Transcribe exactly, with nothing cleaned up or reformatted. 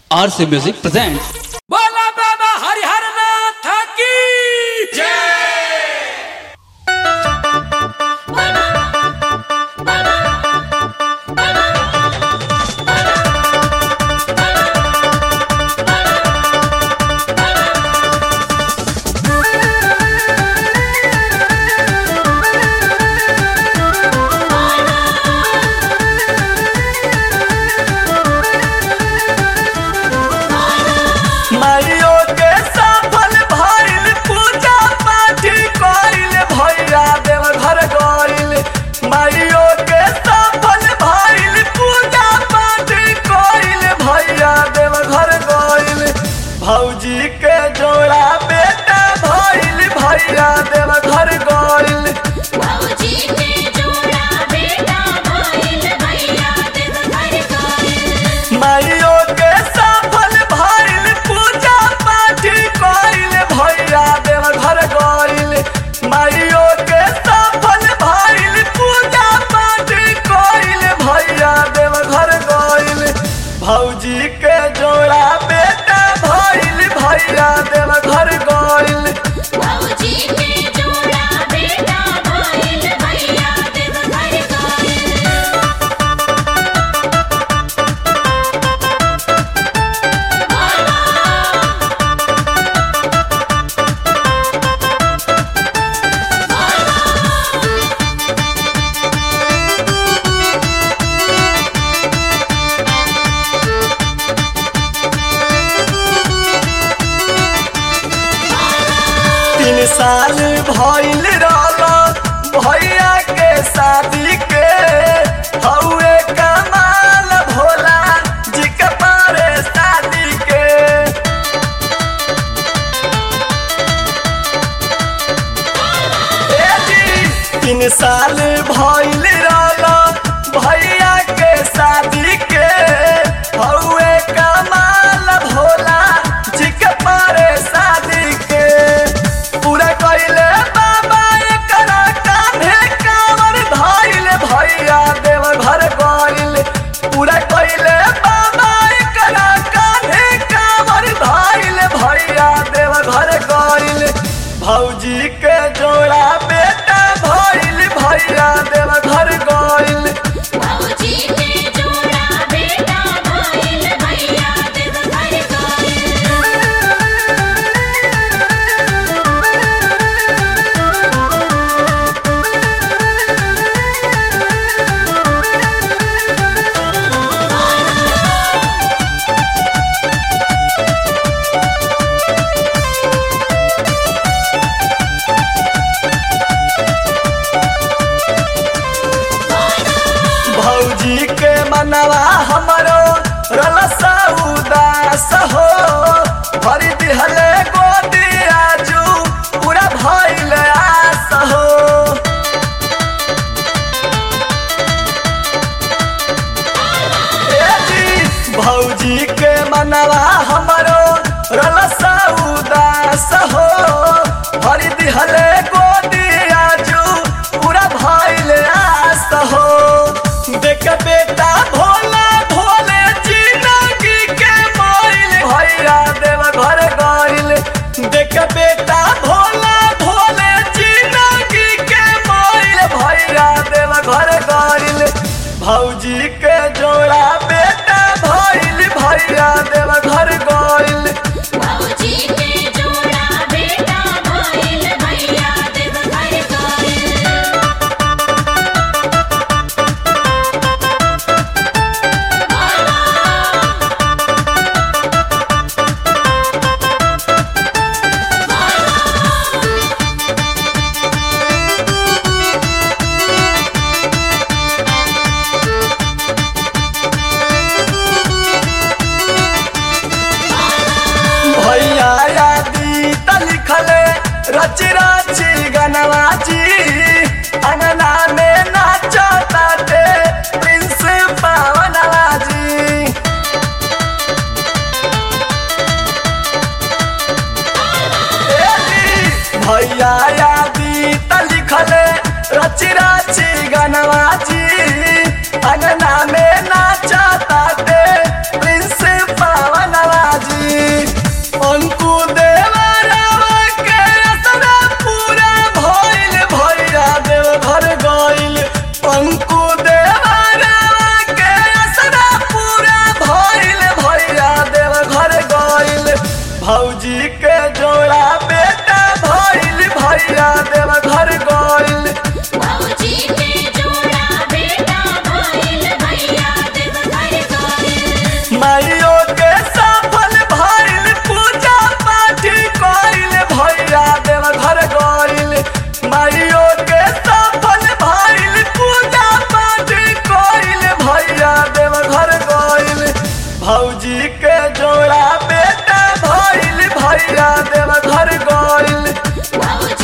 आर से music present. बोला बाबा हरिहर नाथ की जय। भौजी के जोड़ा बेटा भइल भैया देव घर गइल। भौजी के जोड़ा बेटा भइल भैया देव घर गइल। माइयो के सफल भइल पूजा पाठ कइल भैया देव घर गइल। माइयो के सफल भइल पूजा पाठ कइल भैया देव घर गइल। भौजी के जोड़ा बेटा भइल भैया देव घर गइल। भौजी के जोड़ा बेटा भइल भैया देव घर गइल। तीन साल भइल रहला भैया के शादी के। हउए कमाल भोला जी के पारे शादी के। ए जी तीन साल भइल रहला भैया के शादी के। हउए कमाल भोला जी के पारे शादी के। पूरा कइले बाबा एकरा कान्हे कांवर धइल भैया देव घर गइल। पूरा कइले बाबा एकरा कान्हे कांवर धइल भैया देव घर गइल। भौजी के जोड़ा बेटा भइल भैया देव घर गइल। भौजी के जोड़ा बेटा भइल भैया देव घर गइल। भौजी के मनवा हमरो रलसा उदास हो। भरी दिहले गोदी आजू पूरा भइल आस हो। ए जी भौजी के मनवा हमरो रलसा उदास हो। भरी दिहले गोदी आजू पूरा भइल आस हो। देख बेटा भोला भोले जिंदगी के मोइल भैया देव घर गइल। देख बेटा भोला भोले जिंदगी के मोइल भैया देव घर गइल। भौजी के जोड़ा बेटा भइल भैया देव घर गइल। भौजी के जोड़ा बेटा भइल भैया देव घर गइल। भैया यादी त लिखले रच रची गनवा जी। अंगना में नाचता ते प्रिंस पावनवा जी। ए जी भैया यादी त लिखले रच रची गनवा जी। अंगना में नाचता ते प्रिंस पावनवा के सफल भइल पूजा पाठ कइल भैया देव घर गइल माइयो के सफल भइल पूजा पाठ कइल भैया देव घर गइल भौजी के जोड़ा बेटा भइल भैया देव घर गइल भौजी